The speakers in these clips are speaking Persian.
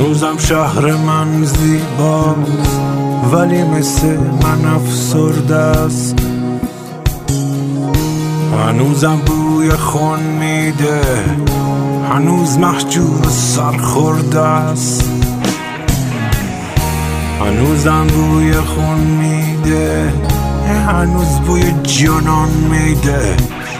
هنوزم شهر من زیباست ولی مثل من افسرده است. هنوزم بوی خون میده، هنوز محجوب سرخورده است. هنوزم بوی خون میده، هنوز بوی جانان میده.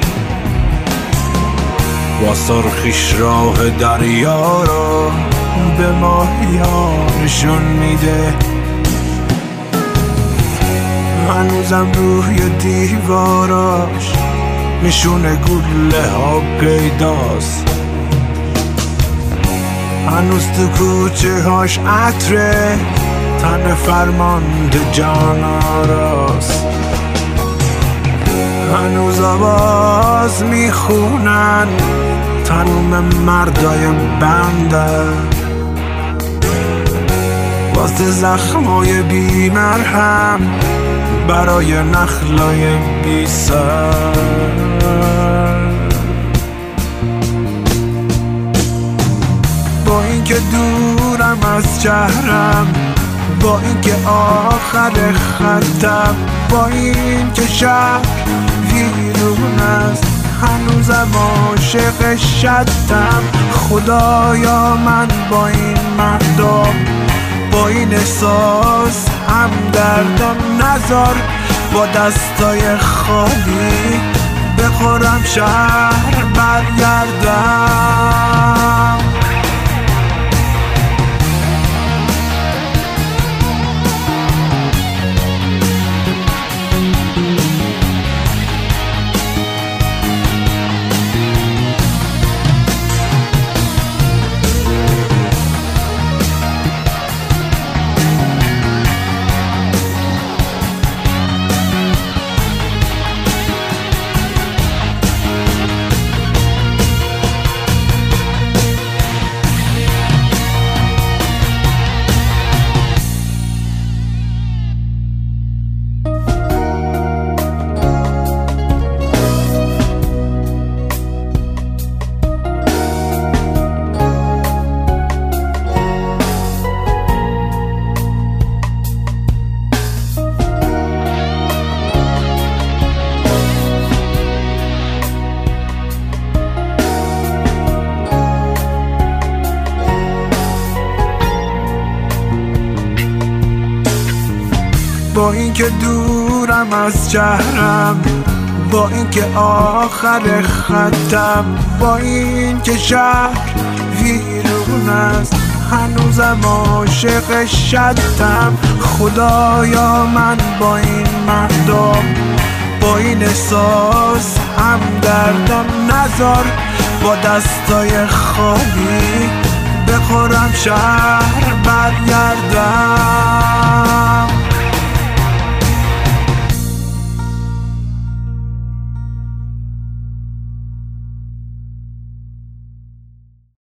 با سرخیش راه دریا را به ماهی‌ها نشون میده. هنوزم روی دیواراش نشون گله ها پیداست. هنوز تو کوچه هاش عطره تن فرمانده جان آراست. هنوز آواز میخونن تنوم مردای بنده واسه زخمای بی مرهم برای نخلای بی سر. با اینکه دورم از شهرم، با اینکه آخر خطم، با اینکه شهر ویرون است، هنوزم عاشق شدم. خدایا من با این مردم، با این احساس همدردم نذار با دستای خالی بخورم شهر برگردم. با اینکه دورم از شهرم، با اینکه آخر خطم، با اینکه شهر ویرون است، هنوزم عاشق شدم. خدایا من با این مردم، با این احساس همدردم نذار با دستای خالی بخورم شهر برگردم.